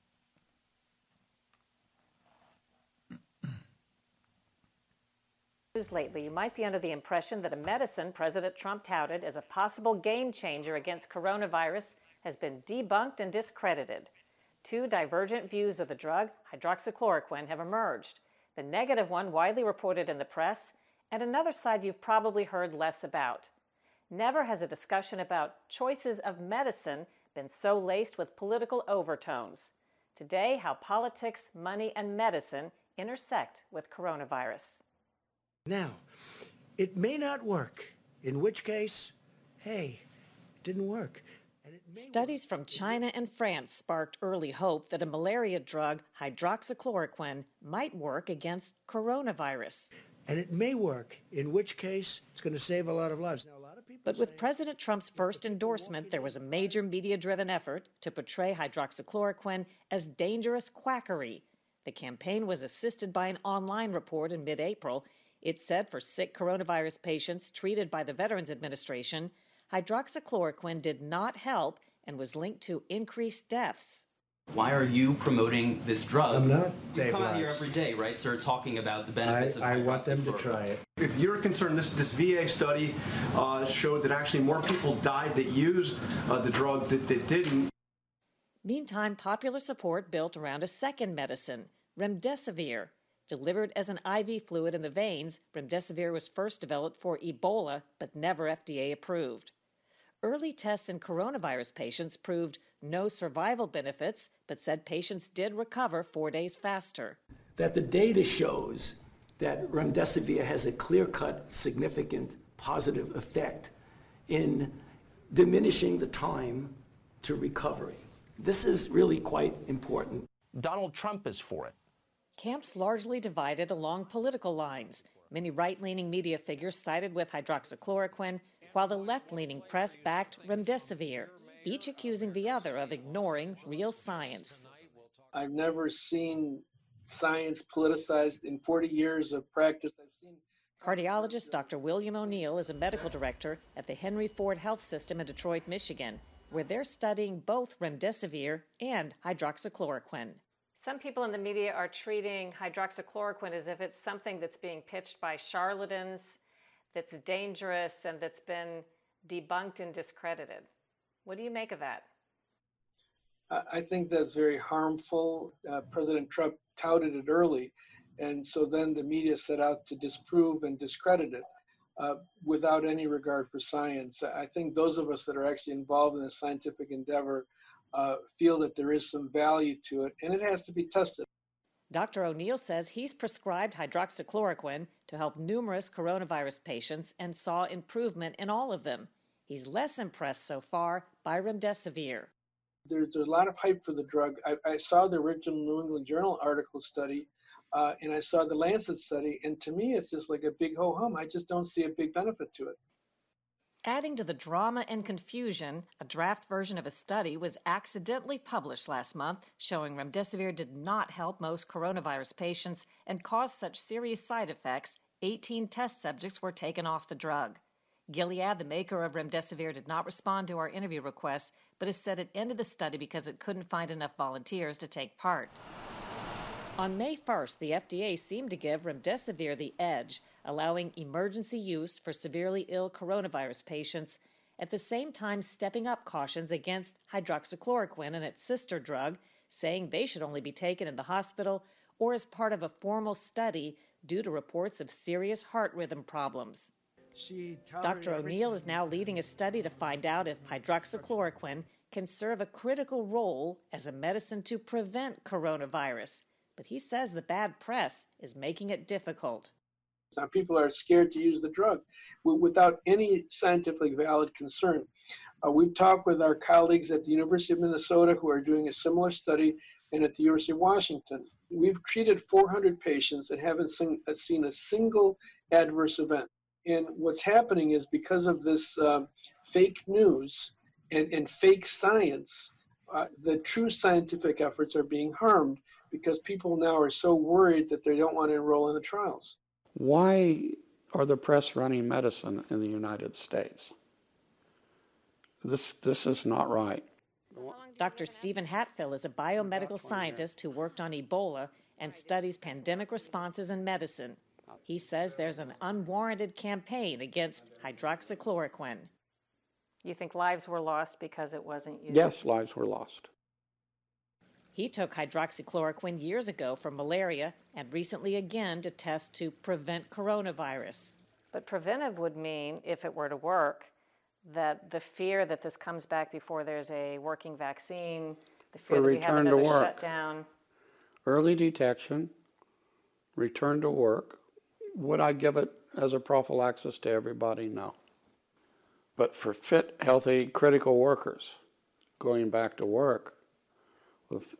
S12: Lately, you might be under the impression that a medicine President Trump touted as a possible game changer against coronavirus has been debunked and discredited. Two divergent views of the drug, hydroxychloroquine, have emerged. The negative one widely reported in the press, and another side you've probably heard less about. Never has a discussion about choices of medicine been so laced with political overtones. Today, how politics, money, and medicine intersect with coronavirus.
S13: Now, it may not work, in which case, hey, it didn't work. And it may
S12: Studies
S13: work.
S12: from China and France sparked early hope that a malaria drug, hydroxychloroquine, might work against coronavirus.
S13: And it may work, in which case it's going to save a lot of lives. Now, a lot of people
S12: But with
S13: say,
S12: President Trump's first endorsement, there was a major media-driven effort to portray hydroxychloroquine as dangerous quackery. The campaign was assisted by an online report in mid-April. It said for sick coronavirus patients treated by the Veterans Administration, hydroxychloroquine did not help and was linked to increased deaths.
S14: Why are you promoting this drug?
S13: I'm not,
S14: You
S13: Dave
S14: come out here
S13: Watts.
S14: every day, right, sir, talking about the
S13: I,
S14: benefits of
S13: I want them to
S14: hydroxychloroquine.
S13: try it.
S15: If you're concerned, this, this V A study uh, showed that actually more people died that used uh, the drug that, that didn't.
S12: Meantime, popular support built around a second medicine, remdesivir. Delivered as an I V fluid in the veins, remdesivir was first developed for Ebola, but never F D A approved. Early tests in coronavirus patients proved no survival benefits, but said patients did recover four days faster.
S16: That the data shows that remdesivir has a clear-cut, significant positive effect in diminishing the time to recovery. This is really quite important.
S17: Donald Trump is for it.
S12: Camps largely divided along political lines. Many right-leaning media figures sided with hydroxychloroquine, while the left-leaning press backed remdesivir, each accusing the other of ignoring real science.
S18: I've never seen science politicized in forty years of practice. I've seen
S12: Cardiologist Doctor William O'Neill is a medical director at the Henry Ford Health System in Detroit, Michigan, where they're studying both remdesivir and hydroxychloroquine. Some people in the media are treating hydroxychloroquine as if it's something that's being pitched by charlatans, that's dangerous, and that's been debunked and discredited. What do you make of that?
S18: I think that's very harmful. Uh, President Trump touted it early, and so then the media set out to disprove and discredit it uh, without any regard for science. I think those of us that are actually involved in the scientific endeavor uh, feel that there is some value to it, and it has to be tested.
S12: Doctor O'Neill says he's prescribed hydroxychloroquine to help numerous coronavirus patients and saw improvement in all of them. He's less impressed so far by remdesivir.
S18: There's, there's a lot of hype for the drug. I, I saw the original New England Journal article study, uh, and I saw the Lancet study, and to me it's just like a big ho-hum. I just don't see a big benefit to it.
S12: Adding to the drama and confusion, a draft version of a study was accidentally published last month showing remdesivir did not help most coronavirus patients and caused such serious side effects, eighteen test subjects were taken off the drug. Gilead, the maker of remdesivir, did not respond to our interview requests, but has said it ended the study because it couldn't find enough volunteers to take part. On May first, the F D A seemed to give remdesivir the edge, allowing emergency use for severely ill coronavirus patients, at the same time stepping up cautions against hydroxychloroquine and its sister drug, saying they should only be taken in the hospital or as part of a formal study due to reports of serious heart rhythm problems. Doctor O'Neill is now leading a study to find out if hydroxychloroquine can serve a critical role as a medicine to prevent coronavirus. But he says the bad press is making it difficult.
S18: Now, people are scared to use the drug without any scientifically valid concern. Uh, we've talked with our colleagues at the University of Minnesota who are doing a similar study, and at the University of Washington. We've treated four hundred patients and haven't seen, uh, seen a single adverse event. And what's happening is because of this uh, fake news and, and fake science, uh, the true scientific efforts are being harmed because people now are so worried that they don't want to enroll in the trials.
S19: Why are the press running medicine in the United States? This, this is not right.
S12: Doctor Stephen Hatfill is a biomedical scientist who worked on Ebola and studies pandemic responses in medicine. He says there's an unwarranted campaign against hydroxychloroquine. You think lives were lost because it wasn't used?
S19: Yes, lives were lost.
S12: He took hydroxychloroquine years ago for malaria and recently again to test to prevent coronavirus. But preventive would mean, if it were to work, that the fear that this comes back before there's a working vaccine, the fear that we have another shutdown.
S19: Early detection, return to work. Would I give it as a prophylaxis to everybody? No. But for fit, healthy, critical workers going back to work with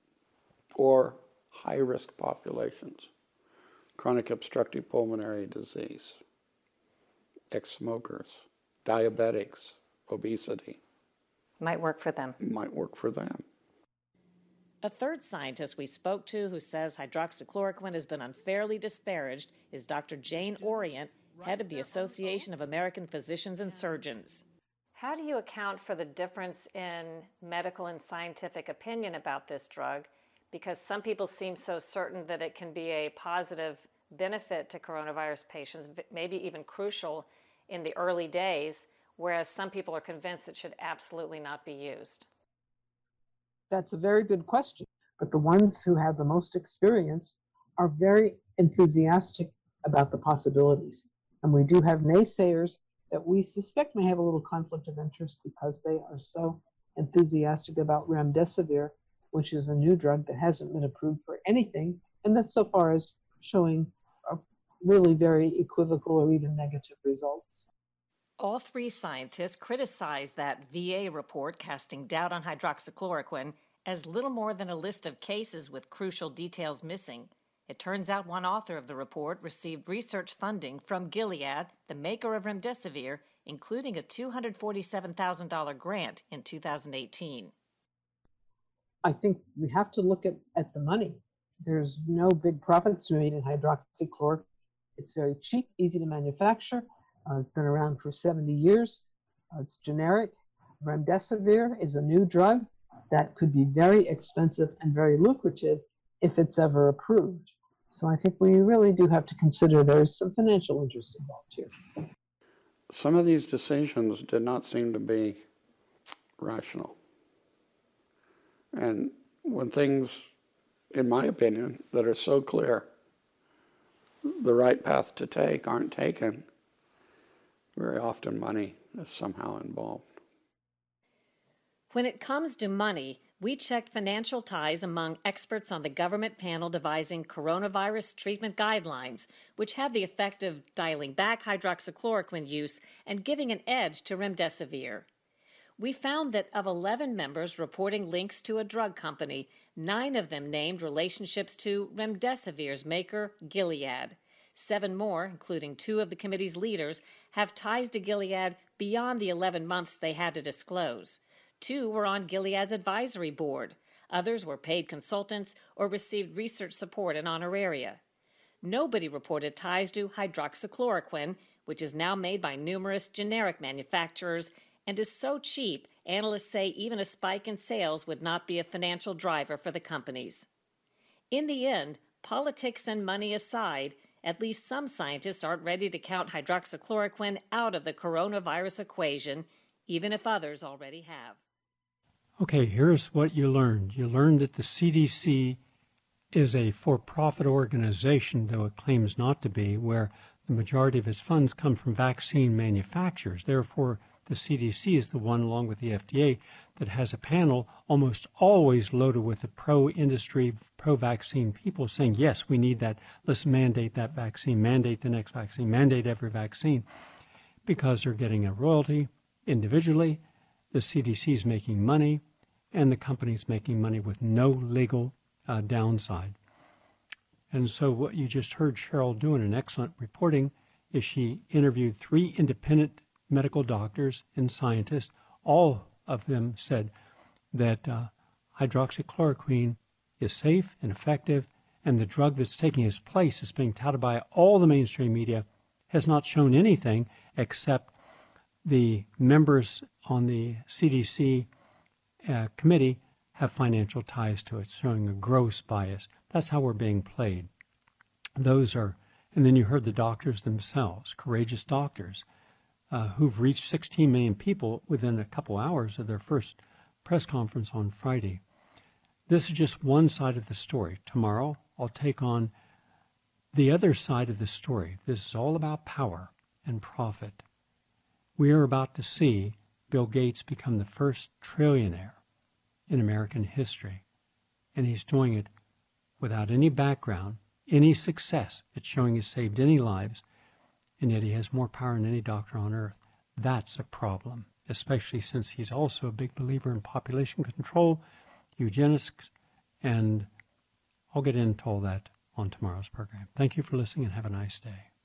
S19: or high-risk populations, chronic obstructive pulmonary disease, ex-smokers, diabetics, obesity.
S12: Might work for them.
S19: Might work for them.
S12: A third scientist we spoke to who says hydroxychloroquine has been unfairly disparaged is Doctor Jane Orient, head of the Association of American Physicians and Surgeons. How do you account for the difference in medical and scientific opinion about this drug? Because some people seem so certain that it can be a positive benefit to coronavirus patients, maybe even crucial in the early days, whereas some people are convinced it should absolutely not be used.
S20: That's a very good question. But the ones who have the most experience are very enthusiastic about the possibilities. And we do have naysayers that we suspect may have a little conflict of interest because they are so enthusiastic about remdesivir, which is a new drug that hasn't been approved for anything, and that so far is showing a really very equivocal or even negative results.
S12: All three scientists criticized that V A report casting doubt on hydroxychloroquine as little more than a list of cases with crucial details missing. It turns out one author of the report received research funding from Gilead, the maker of remdesivir, including a two hundred forty-seven thousand dollars grant in two thousand eighteen.
S20: I think we have to look at, at the money. There's no big profits made in hydroxychloroquine. It's very cheap, easy to manufacture. Uh, it's been around for seventy years. Uh, it's generic. Remdesivir is a new drug. that could be very expensive and very lucrative if it's ever approved. So I think we really do have to consider there's some financial interest involved here.
S19: Some of these decisions did not seem to be rational. And when things, in my opinion, that are so clear, the right path to take aren't taken, very often money is somehow involved.
S12: When it comes to money, we checked financial ties among experts on the government panel devising coronavirus treatment guidelines, which had the effect of dialing back hydroxychloroquine use and giving an edge to remdesivir. We found that of eleven members reporting links to a drug company, nine of them named relationships to remdesivir's maker, Gilead. Seven more, including two of the committee's leaders, have ties to Gilead beyond the eleven months they had to disclose. Two were on Gilead's advisory board. Others were paid consultants or received research support and honoraria. Nobody reported ties to hydroxychloroquine, which is now made by numerous generic manufacturers and is so cheap, analysts say even a spike in sales would not be a financial driver for the companies. In the end, politics and money aside, at least some scientists aren't ready to count hydroxychloroquine out of the coronavirus equation, even if others already have.
S1: Okay, here's what you learned. You learned that the C D C is a for-profit organization, though it claims not to be, where the majority of its funds come from vaccine manufacturers. Therefore, the C D C is the one, along with the F D A, that has a panel almost always loaded with the pro-industry, pro-vaccine people saying, yes, we need that. Let's mandate that vaccine, mandate the next vaccine, mandate every vaccine, because they're getting a royalty individually. The C D C is making money, and the company's making money with no legal uh, downside. And so what you just heard Cheryl doing an excellent reporting is she interviewed three independent medical doctors and scientists. All of them said that uh, hydroxychloroquine is safe and effective, and the drug that's taking its place is being touted by all the mainstream media, has not shown anything except the members on the C D C uh, committee have financial ties to it, showing a gross bias. That's how we're being played. Those are, and then you heard the doctors themselves, courageous doctors, uh, who've reached sixteen million people within a couple hours of their first press conference on Friday. This is just one side of the story. Tomorrow, I'll take on the other side of the story. This is all about power and profit. We are about to see Bill Gates become the first trillionaire in American history, and he's doing it without any background, any success at showing he's saved any lives, and yet he has more power than any doctor on earth. That's a problem, especially since he's also a big believer in population control, eugenics, and I'll get into all that on tomorrow's program. Thank you for listening and have a nice day.